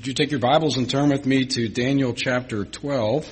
Would you take your Bibles and turn with me to Daniel chapter 12?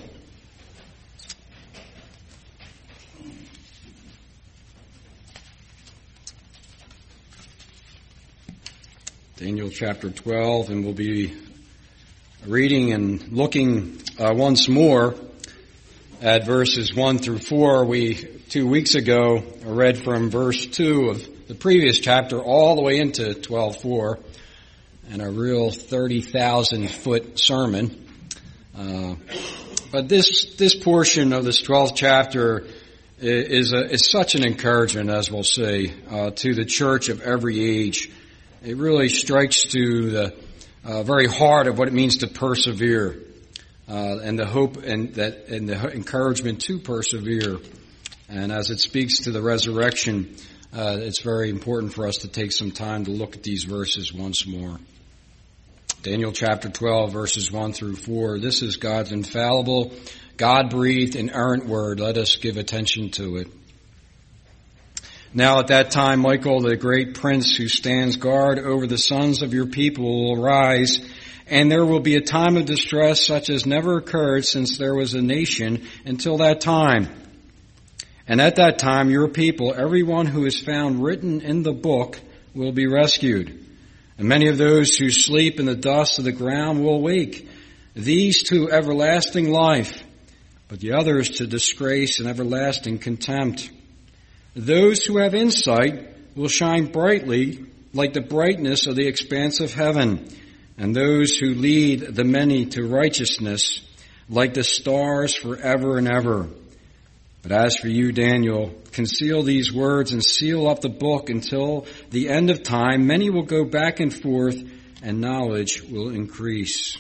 Daniel chapter 12, and we'll be reading and looking once more at verses 1 through 4. We, 2 weeks ago, read from verse 2 of the previous chapter all the way into 12:4, and a real 30,000-foot sermon. But this portion of this 12th chapter is such an encouragement, as we'll see, to the church of every age. It really strikes to the very heart of what it means to persevere, and the hope and the encouragement to persevere. And as it speaks to the resurrection, it's very important for us to take some time to look at these verses once more. Daniel chapter 12, verses 1 through 4. This is God's infallible, God-breathed, inerrant word. Let us give attention to it. Now at that time, Michael, the great prince who stands guard over the sons of your people, will arise, and there will be a time of distress such as never occurred since there was a nation until that time. And at that time, your people, everyone who is found written in the book, will be rescued. And many of those who sleep in the dust of the ground will awake, these to everlasting life, but the others to disgrace and everlasting contempt. Those who have insight will shine brightly like the brightness of the expanse of heaven, and those who lead the many to righteousness like the stars forever and ever. But as for you, Daniel, conceal these words and seal up the book until the end of time. Many will go back and forth, and knowledge will increase.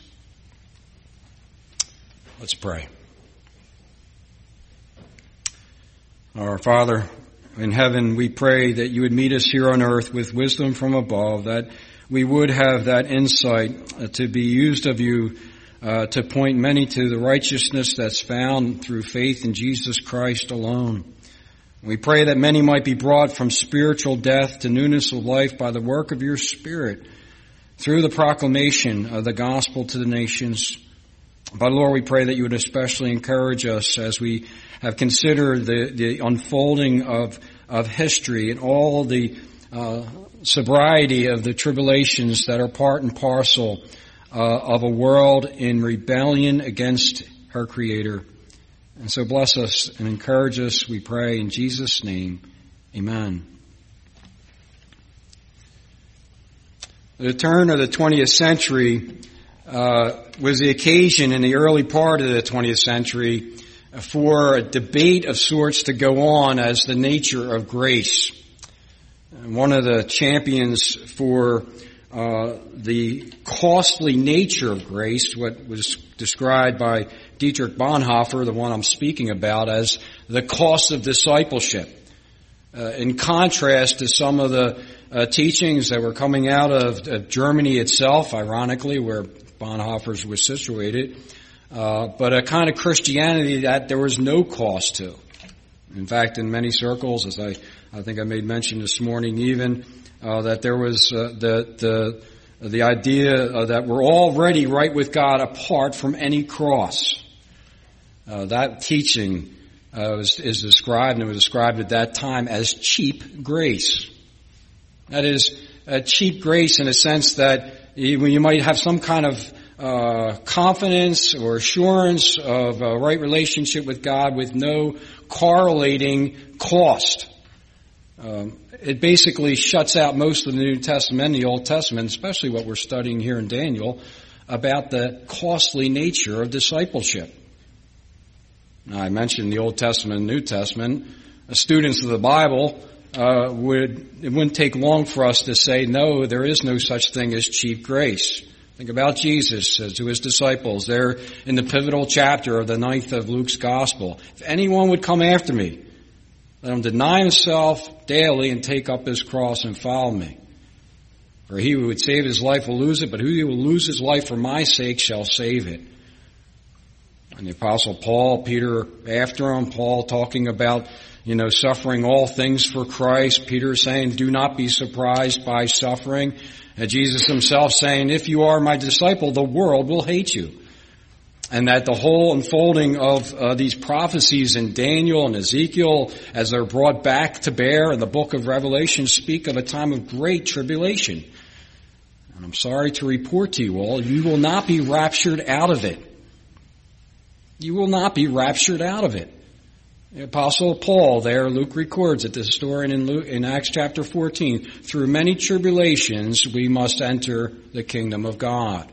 Let's pray. Our Father in heaven, we pray that you would meet us here on earth with wisdom from above, that we would have that insight to be used of you to point many to the righteousness that's found through faith in Jesus Christ alone. We pray that many might be brought from spiritual death to newness of life by the work of your Spirit through the proclamation of the gospel to the nations. But Lord, we pray that you would especially encourage us as we have considered the unfolding of history and all the sobriety of the tribulations that are part and parcel of a world in rebellion against her Creator. And so bless us and encourage us, we pray in Jesus' name. Amen. The turn of the 20th century was the occasion in the early part of the 20th century for a debate of sorts to go on as the nature of grace. And one of the champions for the costly nature of grace, what was described by Dietrich Bonhoeffer, the one I'm speaking about, as the cost of discipleship. In contrast to some of the teachings that were coming out of Germany itself, ironically, where Bonhoeffer's was situated, but a kind of Christianity that there was no cost to. In fact, in many circles, as I think I made mention this morning even, that there was the idea that we're already right with God apart from any cross. That teaching is described, and it was described at that time as cheap grace. That is, cheap grace in a sense that you might have some kind of confidence or assurance of a right relationship with God with no correlating cost. It basically shuts out most of the New Testament and the Old Testament, especially what we're studying here in Daniel, about the costly nature of discipleship. Now, I mentioned the Old Testament and New Testament. Students of the Bible it wouldn't take long for us to say, no, there is no such thing as cheap grace. Think about Jesus to his disciples there in the pivotal chapter of the 9th of Luke's Gospel. If anyone would come after me, let him deny himself daily and take up his cross and follow me. For he who would save his life will lose it, but he who will lose his life for my sake shall save it. And the Apostle Paul, Peter after him, Paul talking about suffering all things for Christ. Peter saying, do not be surprised by suffering. And Jesus himself saying, if you are my disciple, the world will hate you. And that the whole unfolding of these prophecies in Daniel and Ezekiel, as they're brought back to bear in the book of Revelation, speak of a time of great tribulation. And I'm sorry to report to you all, you will not be raptured out of it. You will not be raptured out of it. The Apostle Paul there, Luke records it, the historian in Acts chapter 14, through many tribulations we must enter the kingdom of God.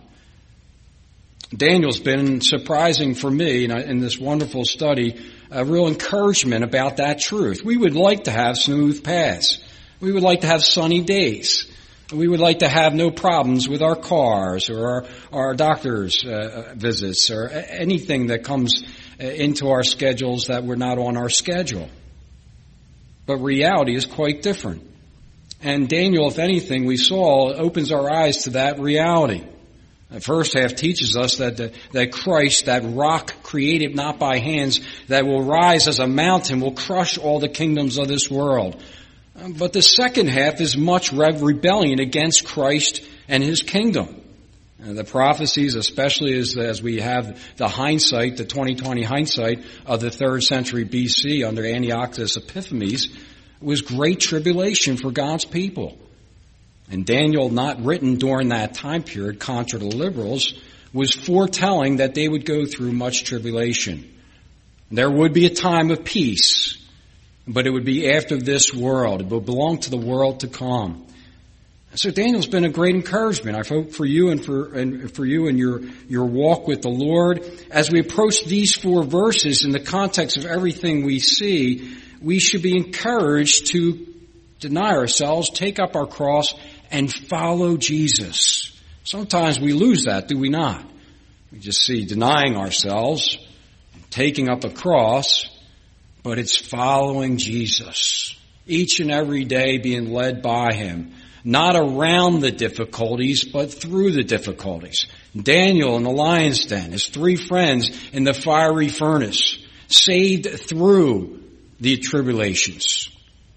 Daniel's been surprising for me in this wonderful study, a real encouragement about that truth. We would like to have smooth paths. We would like to have sunny days. We would like to have no problems with our cars or our doctor's visits or anything that comes into our schedules that were not on our schedule. But reality is quite different. And Daniel, if anything, we saw, opens our eyes to that reality. The first half teaches us that Christ, that rock created not by hands, that will rise as a mountain, will crush all the kingdoms of this world. But the second half is much rebellion against Christ and his kingdom. The prophecies, especially as we have the hindsight, the 2020 hindsight of the 3rd century BC under Antiochus Epiphanes, was great tribulation for God's people. And Daniel, not written during that time period, contra the liberals, was foretelling that they would go through much tribulation. There would be a time of peace, but it would be after this world. It would belong to the world to come. So Daniel's been a great encouragement, I hope, for you and for you in your walk with the Lord. As we approach these 4 verses in the context of everything we see, we should be encouraged to deny ourselves, take up our cross, and follow Jesus. Sometimes we lose that, do we not? We just see denying ourselves, taking up a cross, but it's following Jesus. Each and every day being led by him. Not around the difficulties, but through the difficulties. Daniel in the lion's den, his 3 friends in the fiery furnace, saved through the tribulations.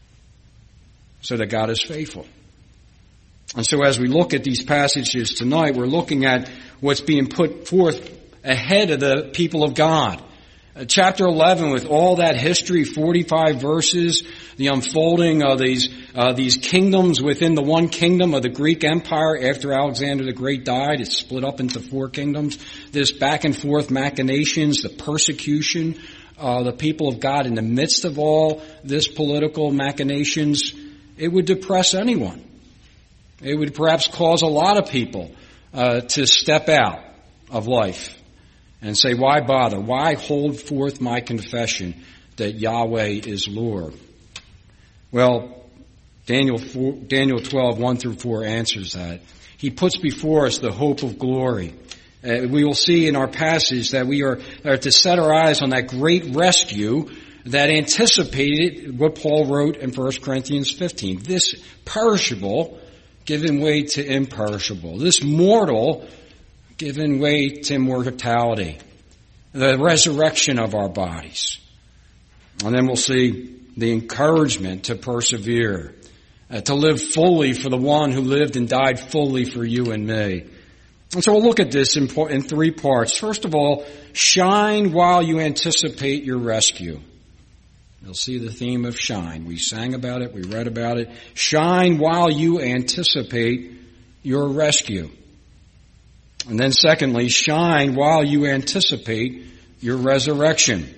So that God is faithful. And so as we look at these passages tonight, we're looking at what's being put forth ahead of the people of God. Chapter 11, with all that history, 45 verses, the unfolding of these kingdoms within the one kingdom of the Greek Empire after Alexander the Great died. It's split up into 4 kingdoms. This back and forth machinations, the persecution, the people of God in the midst of all this political machinations, it would depress anyone. It would perhaps cause a lot of people to step out of life and say, why bother? Why hold forth my confession that Yahweh is Lord? Well, Daniel 12, 1 through 4 answers that. He puts before us the hope of glory. We will see in our passage that we are to set our eyes on that great rescue that anticipated what Paul wrote in 1 Corinthians 15. This perishable given way to imperishable. This mortal given way to immortality. The resurrection of our bodies. And then we'll see the encouragement to persevere, to live fully for the one who lived and died fully for you and me. And so we'll look at this in 3 parts. First of all, shine while you anticipate your rescue. You'll see the theme of shine. We sang about it. We read about it. Shine while you anticipate your rescue. And then secondly, shine while you anticipate your resurrection.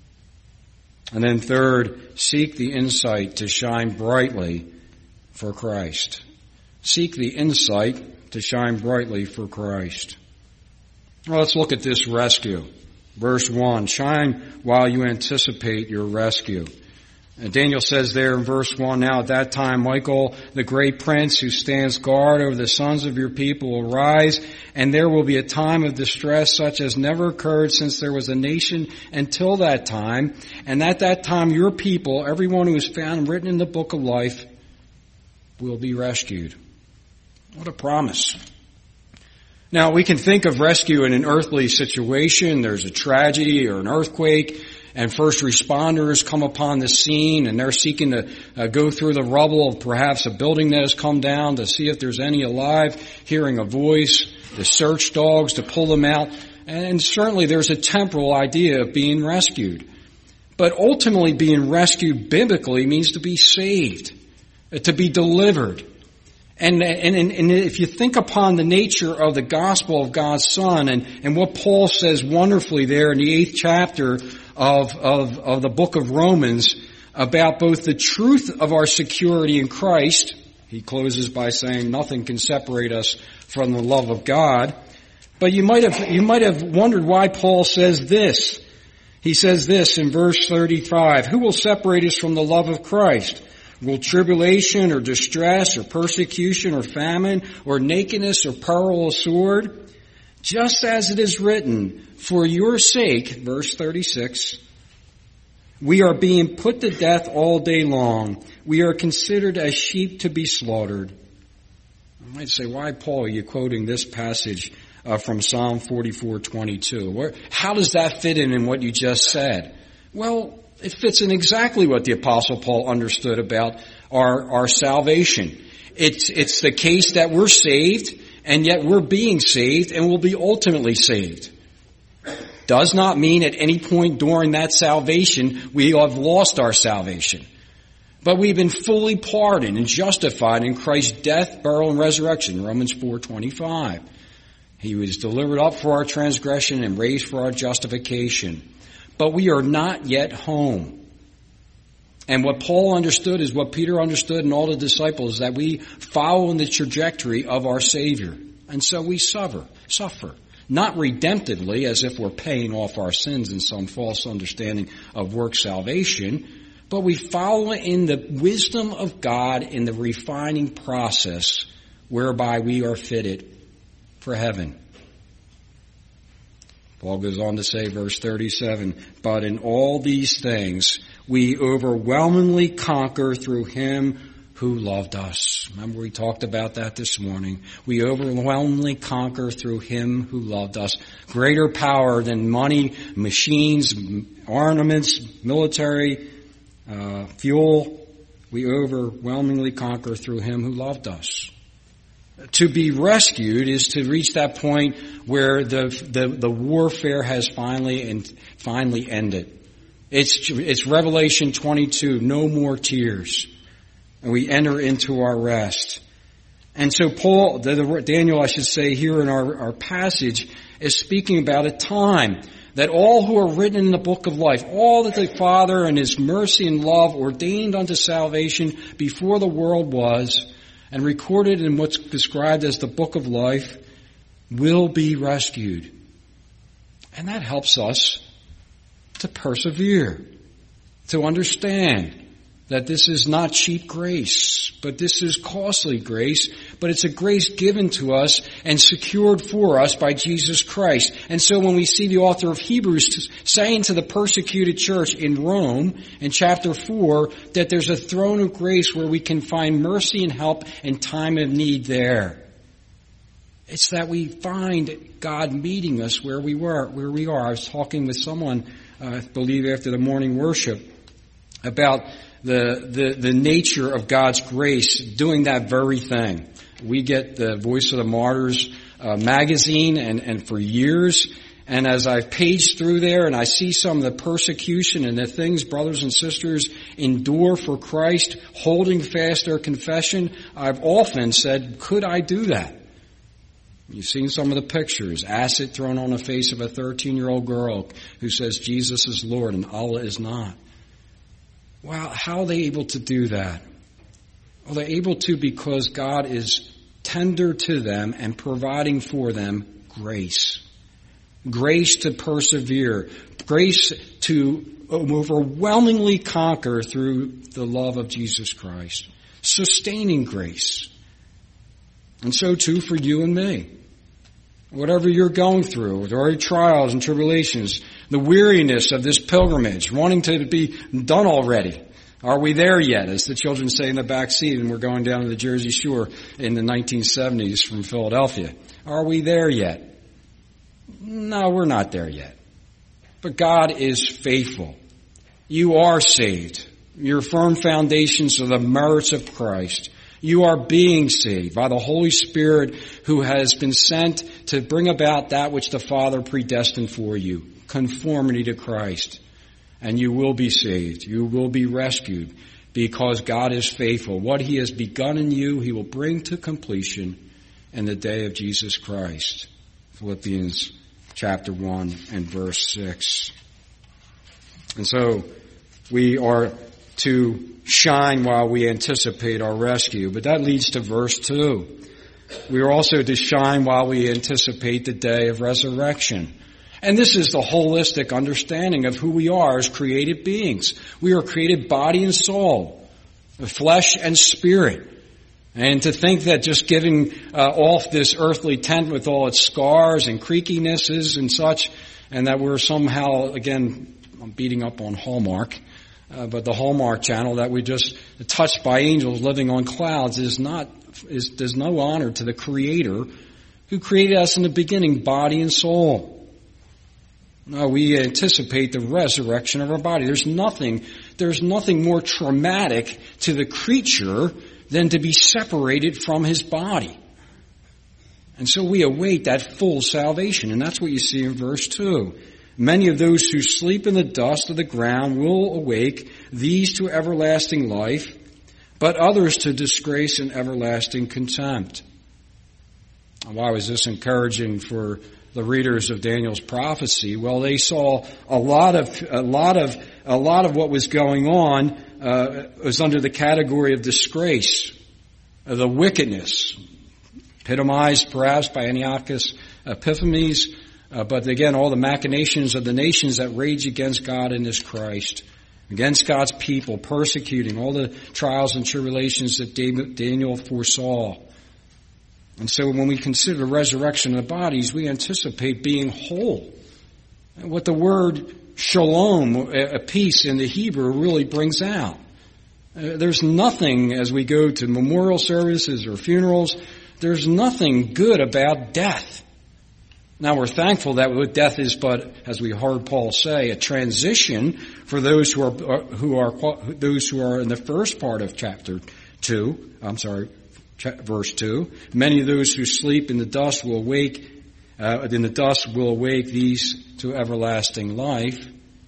And then third, seek the insight to shine brightly for Christ. Seek the insight to shine brightly for Christ. Well, let's look at this rescue. Verse 1, shine while you anticipate your rescue. And Daniel says there in verse 1, now at that time Michael, the great prince who stands guard over the sons of your people, will rise, and there will be a time of distress such as never occurred since there was a nation until that time. And at that time your people, everyone who is found written in the book of life, will be rescued. What a promise. Now, we can think of rescue in an earthly situation. There's a tragedy or an earthquake, and first responders come upon the scene, and they're seeking to go through the rubble of perhaps a building that has come down to see if there's any alive, hearing a voice, the search dogs to pull them out. And certainly there's a temporal idea of being rescued. But ultimately being rescued biblically means to be saved, to be delivered. And if you think upon the nature of the gospel of God's Son and what Paul says wonderfully there in the 8th chapter of the book of Romans about both the truth of our security in Christ, he closes by saying nothing can separate us from the love of God. But you might have wondered why Paul says this. He says this in verse 35, "Who will separate us from the love of Christ? Will tribulation or distress or persecution or famine or nakedness or peril or sword? Just as it is written, for your sake," verse 36, "we are being put to death all day long. We are considered as sheep to be slaughtered." I might say, why, Paul, are you quoting this passage from Psalm 44:22? How does that fit in what you just said? Well, it fits in exactly what the Apostle Paul understood about our salvation. It's the case that we're saved, and yet we're being saved and will be ultimately saved. Does not mean at any point during that salvation we have lost our salvation. But we've been fully pardoned and justified in Christ's death, burial, and resurrection, Romans 4:25. He was delivered up for our transgression and raised for our justification. But we are not yet home. And what Paul understood is what Peter understood and all the disciples, that we follow in the trajectory of our Savior. And so we suffer. Not redemptively, as if we're paying off our sins in some false understanding of work salvation, but we follow in the wisdom of God in the refining process whereby we are fitted for heaven. Paul goes on to say, verse 37, "But in all these things we overwhelmingly conquer through him who loved us." Remember, we talked about that this morning. We overwhelmingly conquer through him who loved us. Greater power than money, machines, ornaments, military, fuel. We overwhelmingly conquer through him who loved us. To be rescued is to reach that point where the warfare has finally ended. It's Revelation 22, no more tears. And we enter into our rest. And so Daniel, I should say, here in our passage is speaking about a time that all who are written in the book of life, all that the Father and his mercy and love ordained unto salvation before the world was, and recorded in what's described as the book of life, will be rescued. And that helps us to persevere, to understand that this is not cheap grace, but this is costly grace, but it's a grace given to us and secured for us by Jesus Christ. And so when we see the author of Hebrews saying to the persecuted church in Rome in chapter 4 that there's a throne of grace where we can find mercy and help in time of need there, it's that we find God meeting us where we are. I was talking with someone, I believe after the morning worship, about the nature of God's grace doing that very thing. We get the Voice of the Martyrs magazine and for years, and as I've paged through there and I see some of the persecution and the things brothers and sisters endure for Christ, holding fast their confession, I've often said, could I do that? You've seen some of the pictures, acid thrown on the face of a 13-year-old girl who says Jesus is Lord and Allah is not. Well, how are they able to do that? Well, they're able to because God is tender to them and providing for them grace. Grace to persevere. Grace to overwhelmingly conquer through the love of Jesus Christ. Sustaining grace. And so too for you and me. Whatever you're going through, with all your trials and tribulations, the weariness of this pilgrimage, wanting to be done already. Are we there yet? As the children say in the back seat, and we're going down to the Jersey Shore in the 1970s from Philadelphia. Are we there yet? No, we're not there yet. But God is faithful. You are saved. Your firm foundations are the merits of Christ. You are being saved by the Holy Spirit who has been sent to bring about that which the Father predestined for you, conformity to Christ. And you will be saved. You will be rescued because God is faithful. What He has begun in you, He will bring to completion in the day of Jesus Christ. Philippians chapter 1 and verse 6. And so we are to shine while we anticipate our rescue. But that leads to verse 2. We are also to shine while we anticipate the day of resurrection. And this is the holistic understanding of who we are as created beings. We are created body and soul, flesh and spirit. And to think that just giving off this earthly tent with all its scars and creakinesses and such, and that we're somehow, again, I'm beating up on Hallmark, but the Hallmark Channel, that we just touched by angels living on clouds does no honor to the Creator who created us in the beginning, body and soul. No, we anticipate the resurrection of our body. There's nothing more traumatic to the creature than to be separated from his body. And so we await that full salvation, and that's what you see in verse 2. Many of those who sleep in the dust of the ground will awake, these to everlasting life, but others to disgrace and everlasting contempt. Why was this encouraging for the readers of Daniel's prophecy? Well, they saw a lot of what was going on was under the category of disgrace, the wickedness, epitomized perhaps by Antiochus Epiphanes, but again, all the machinations of the nations that rage against God and His Christ, against God's people, persecuting, all the trials and tribulations that Daniel foresaw. And so when we consider the resurrection of the bodies, we anticipate being whole. And what the word shalom, a peace in the Hebrew, really brings out. There's nothing, as we go to memorial services or funerals, there's nothing good about death. Now we're thankful that death is but, as we heard Paul say, a transition for those who are in the first part of verse 2. Many of those who sleep in the dust will awake. These to everlasting life.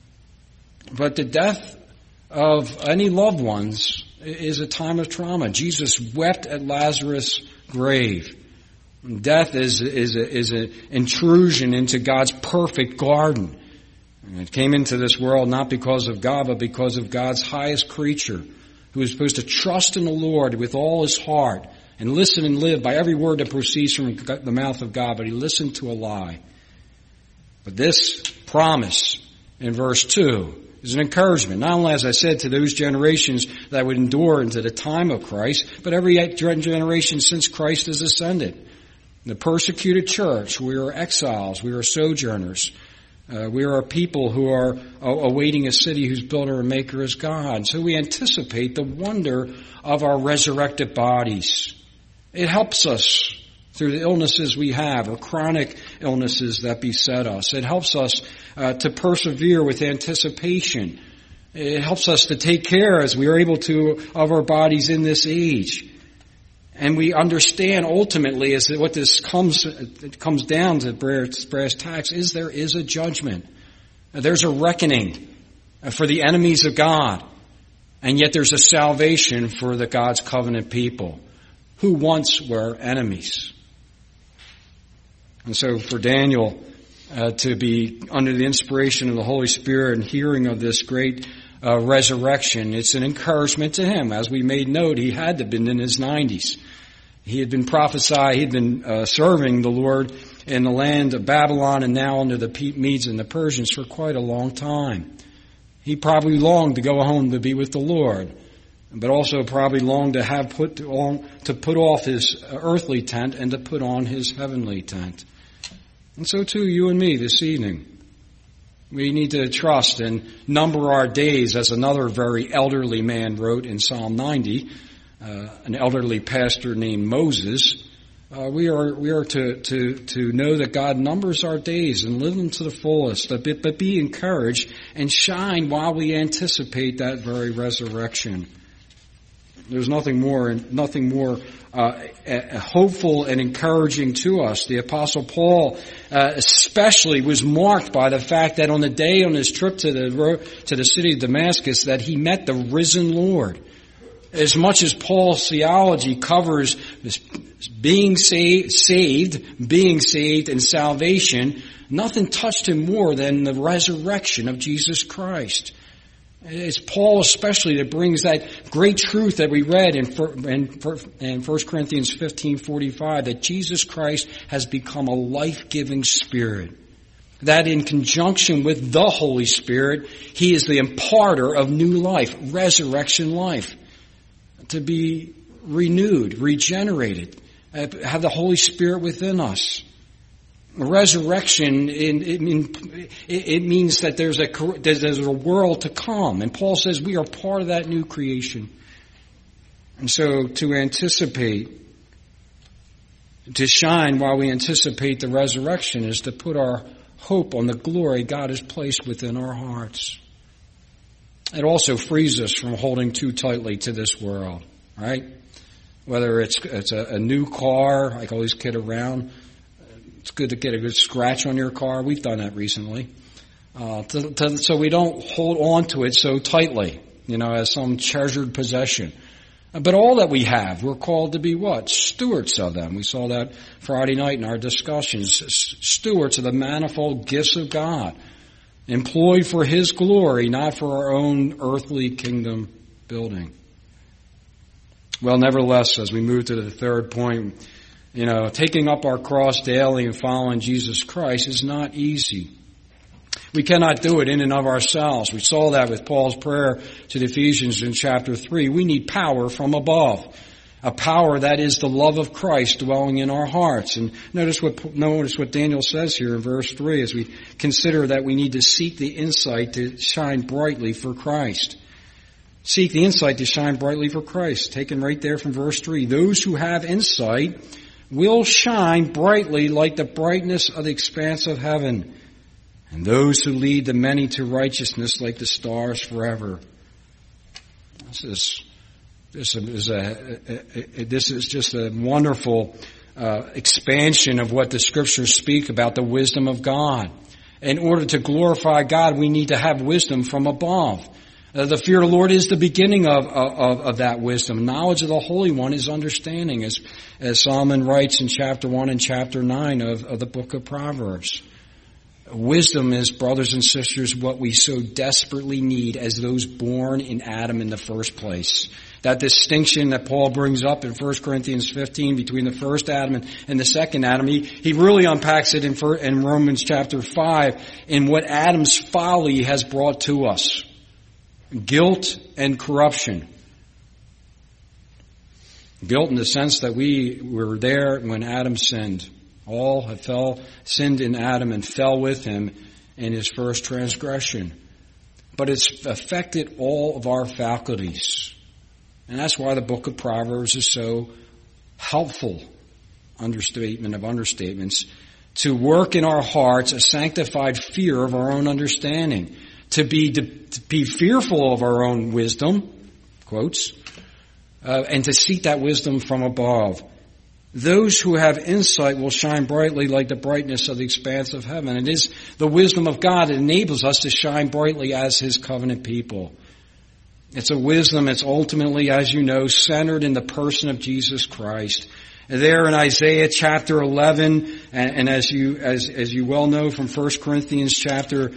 But the death of any loved ones is a time of trauma. Jesus wept at Lazarus' grave. Death is an intrusion into God's perfect garden. And it came into this world not because of God, but because of God's highest creature, who is supposed to trust in the Lord with all his heart and listen and live by every word that proceeds from the mouth of God. But he listened to a lie. But this promise in verse 2 is an encouragement, not only, as I said, to those generations that would endure into the time of Christ, but every generation since Christ has ascended. The persecuted church, we are exiles, we are sojourners. We are a people who are awaiting a city whose builder and maker is God. So we anticipate the wonder of our resurrected bodies. It helps us through the illnesses we have, or chronic illnesses that beset us. It helps us to persevere with anticipation. It helps us to take care, as we are able to, of our bodies in this age. And we understand ultimately is that what this comes down to brass tacks is there is a judgment. There's a reckoning for the enemies of God. And yet there's a salvation for the God's covenant people who once were enemies. And so for Daniel to be under the inspiration of the Holy Spirit and hearing of this great resurrection, it's an encouragement to him. As we made note, he had to have been in his 90s. He had been prophesied, he had been serving the Lord in the land of Babylon and now under the Medes and the Persians for quite a long time. He probably longed to go home to be with the Lord, but also probably longed to put off his earthly tent and to put on his heavenly tent. And so too, you and me this evening. We need to trust and number our days, as another very elderly man wrote in Psalm 90, an elderly pastor named Moses, We are to know that God numbers our days and live them to the fullest, but be encouraged and shine while we anticipate that very resurrection. There's nothing more hopeful and encouraging to us. The Apostle Paul especially was marked by the fact that on the day on his trip to the city of Damascus that he met the risen Lord. As much as Paul's theology covers being saved, and salvation, nothing touched him more than the resurrection of Jesus Christ. It's Paul especially that brings that great truth that we read in 1 Corinthians 15:45, that Jesus Christ has become a life-giving Spirit. That in conjunction with the Holy Spirit, He is the imparter of new life, resurrection life. To be renewed, regenerated, have the Holy Spirit within us. Resurrection, it means that there's a world to come. And Paul says we are part of that new creation. And so to anticipate, to shine while we anticipate the resurrection is to put our hope on the glory God has placed within our hearts. It also frees us from holding too tightly to this world, right? Whether it's a new car, I always kid around. It's good to get a good scratch on your car. We've done that recently. So we don't hold on to it so tightly, as some treasured possession. But all that we have, we're called to be what? Stewards of them. We saw that Friday night in our discussions. Stewards of the manifold gifts of God. Employed for His glory, not for our own earthly kingdom building. Well, nevertheless, as we move to the third point, taking up our cross daily and following Jesus Christ is not easy. We cannot do it in and of ourselves. We saw that with Paul's prayer to the Ephesians in chapter 3. We need power from above. A power that is the love of Christ dwelling in our hearts. And notice what Daniel says here in verse 3 as we consider that we need to seek the insight to shine brightly for Christ. Seek the insight to shine brightly for Christ. Taken right there from verse 3. Those who have insight will shine brightly like the brightness of the expanse of heaven. And those who lead the many to righteousness like the stars forever. This is just a wonderful expansion of what the Scriptures speak about the wisdom of God. In order to glorify God, we need to have wisdom from above. The fear of the Lord is the beginning of that wisdom. Knowledge of the Holy One is understanding, as Solomon writes in chapter 1 and chapter 9 of the book of Proverbs. Wisdom is, brothers and sisters, what we so desperately need as those born in Adam in the first place. That distinction that Paul brings up in 1 Corinthians 15 between the first Adam and the second Adam, he really unpacks it in Romans chapter 5 in what Adam's folly has brought to us. Guilt and corruption. Guilt in the sense that we were there when Adam sinned. All have sinned in Adam and fell with him in his first transgression. But it's affected all of our faculties. And that's why the book of Proverbs is so helpful, understatement of understatements, to work in our hearts a sanctified fear of our own understanding. To be fearful of our own wisdom, quotes, and to seek that wisdom from above. Those who have insight will shine brightly like the brightness of the expanse of heaven. It is the wisdom of God that enables us to shine brightly as His covenant people. It's a wisdom that's ultimately, as you know, centered in the person of Jesus Christ. There in Isaiah chapter 11, and as you well know from 1 Corinthians chapter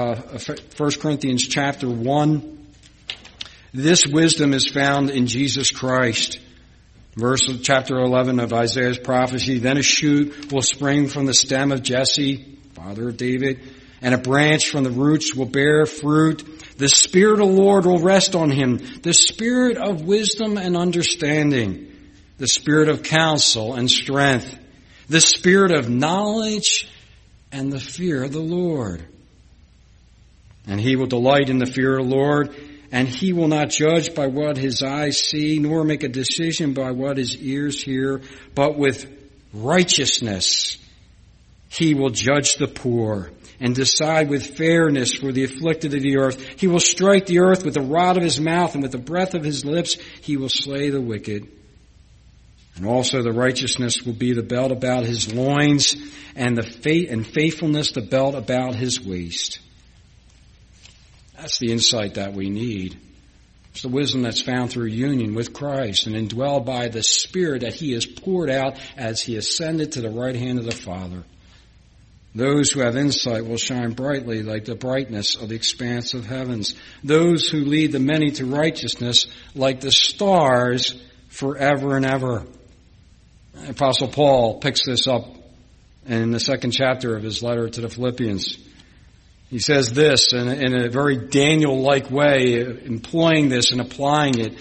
1, this wisdom is found in Jesus Christ. Verse of chapter 11 of Isaiah's prophecy, then a shoot will spring from the stem of Jesse, father of David, and a branch from the roots will bear fruit. The Spirit of the Lord will rest on him, the Spirit of wisdom and understanding, the Spirit of counsel and strength, the Spirit of knowledge and the fear of the Lord. And he will delight in the fear of the Lord, and he will not judge by what his eyes see, nor make a decision by what his ears hear, but with righteousness. He will judge the poor and decide with fairness for the afflicted of the earth. He will strike the earth with the rod of his mouth, and with the breath of his lips he will slay the wicked. And also the righteousness will be the belt about his loins, and faithfulness the belt about his waist. That's the insight that we need. It's the wisdom that's found through union with Christ and indwelled by the Spirit that he has poured out as he ascended to the right hand of the Father. Those who have insight will shine brightly like the brightness of the expanse of heavens. Those who lead the many to righteousness like the stars forever and ever. Apostle Paul picks this up in the 2nd chapter of his letter to the Philippians. He says this in a very Daniel-like way, employing this and applying it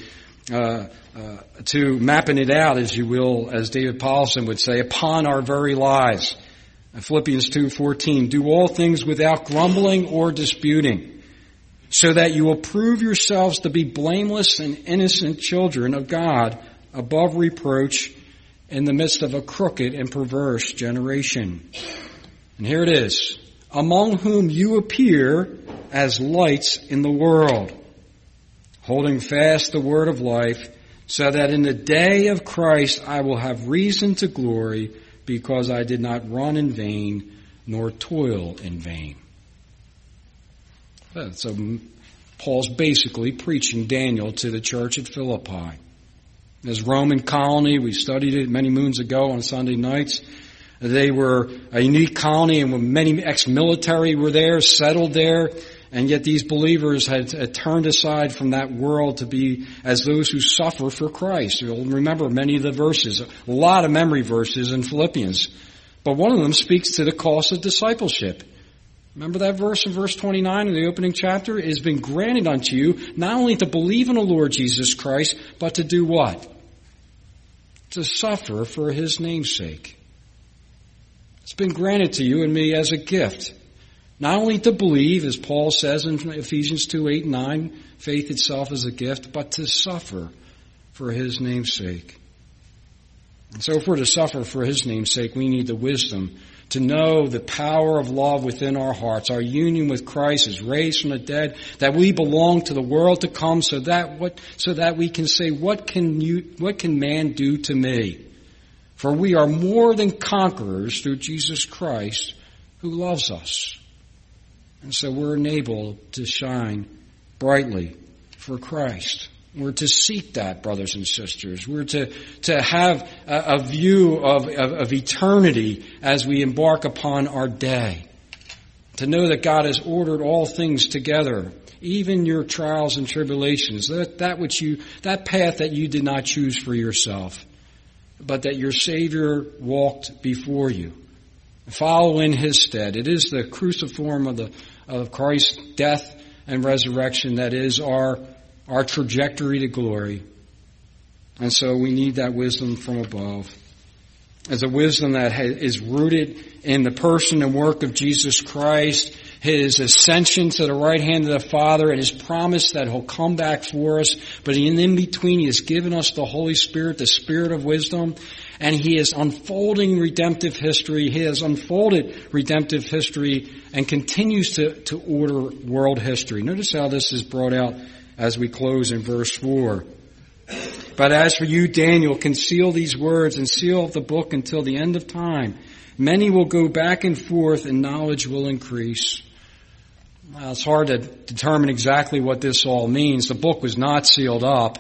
to mapping it out, as you will, as David Paulson would say, upon our very lives. Philippians 2:14, do all things without grumbling or disputing, so that you will prove yourselves to be blameless and innocent children of God, above reproach, in the midst of a crooked and perverse generation. And here it is, among whom you appear as lights in the world, holding fast the word of life, so that in the day of Christ I will have reason to glory, because I did not run in vain, nor toil in vain. So Paul's basically preaching Daniel to the church at Philippi. This Roman colony, we studied it many moons ago on Sunday nights. They were a unique colony, and many ex-military were there, settled there, and yet these believers had turned aside from that world to be as those who suffer for Christ. You'll remember many of the verses, a lot of memory verses in Philippians. But one of them speaks to the cost of discipleship. Remember that verse in verse 29 in the opening chapter? It has been granted unto you not only to believe in the Lord Jesus Christ, but to do what? To suffer for his name's sake. It's been granted to you and me as a gift. Not only to believe, as Paul says in Ephesians 2:8-9, faith itself is a gift, but to suffer for his name's sake. And so if we're to suffer for his name's sake, we need the wisdom to know the power of love within our hearts, our union with Christ is raised from the dead, that we belong to the world to come, so that we can say, what can man do to me? For we are more than conquerors through Jesus Christ who loves us. And so we're enabled to shine brightly for Christ. We're to seek that, brothers and sisters. We're to have a view of eternity as we embark upon our day. To know that God has ordered all things together, even your trials and tribulations, that path that you did not choose for yourself, but that your Savior walked before you. Follow in his stead. It is the cruciform of Christ's death and resurrection that is our trajectory to glory. And so we need that wisdom from above. As a wisdom that is rooted in the person and work of Jesus Christ, his ascension to the right hand of the Father, and his promise that he'll come back for us. But in between, he has given us the Holy Spirit, the Spirit of wisdom, and he is unfolding redemptive history. He has unfolded redemptive history and continues to order world history. Notice how this is brought out as we close in verse 4. But as for you, Daniel, conceal these words and seal up the book until the end of time. Many will go back and forth, and knowledge will increase. Well, it's hard to determine exactly what this all means. The book was not sealed up.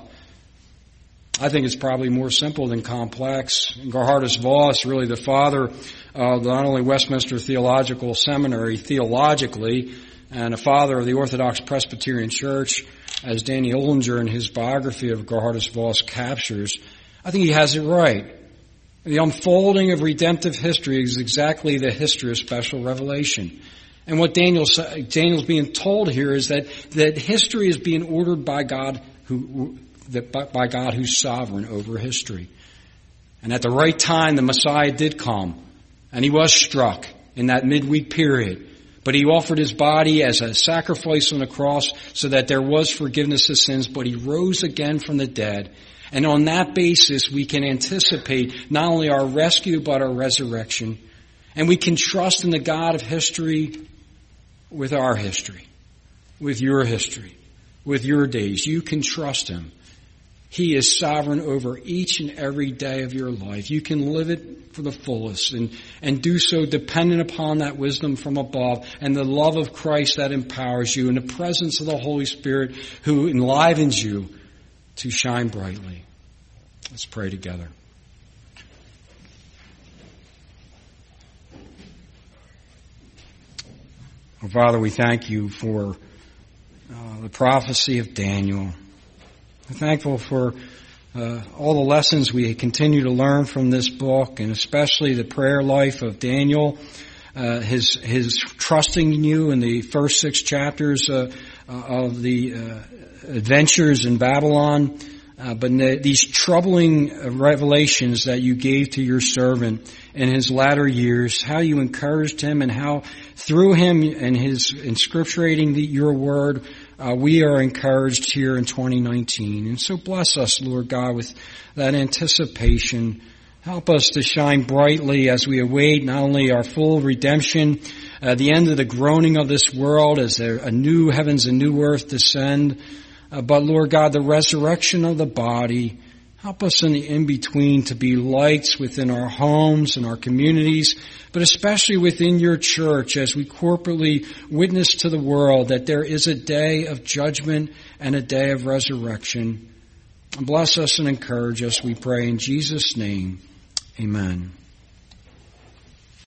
I think it's probably more simple than complex. Gerhardus Voss, really the father of not only Westminster Theological Seminary theologically, and a father of the Orthodox Presbyterian Church, as Danny Ollinger in his biography of Gerhardus Voss captures, I think he has it right. The unfolding of redemptive history is exactly the history of special revelation. And what Daniel's being told here is that history is being ordered by God who's sovereign over history. And at the right time, the Messiah did come, and he was struck in that midweek period. But he offered his body as a sacrifice on the cross so that there was forgiveness of sins, but he rose again from the dead. And on that basis, we can anticipate not only our rescue, but our resurrection. And we can trust in the God of history with our history, with your history, with your days. You can trust Him. He is sovereign over each and every day of your life. You can live it for the fullest and do so dependent upon that wisdom from above and the love of Christ that empowers you and the presence of the Holy Spirit who enlivens you to shine brightly. Let's pray together. Oh, Father, we thank you for the prophecy of Daniel. We're thankful for all the lessons we continue to learn from this book, and especially the prayer life of Daniel, his trusting in you in the first 6 chapters of the adventures in Babylon, but these troubling revelations that you gave to your servant in his latter years, how you encouraged him and how through him and his inscripturating your word, we are encouraged here in 2019. And so bless us, Lord God, with that anticipation. Help us to shine brightly as we await not only our full redemption, the end of the groaning of this world as a new heavens and new earth descend, but Lord God, the resurrection of the body. Help us in the in-between to be lights within our homes and our communities, but especially within your church as we corporately witness to the world that there is a day of judgment and a day of resurrection. Bless us and encourage us, we pray in Jesus' name. Amen.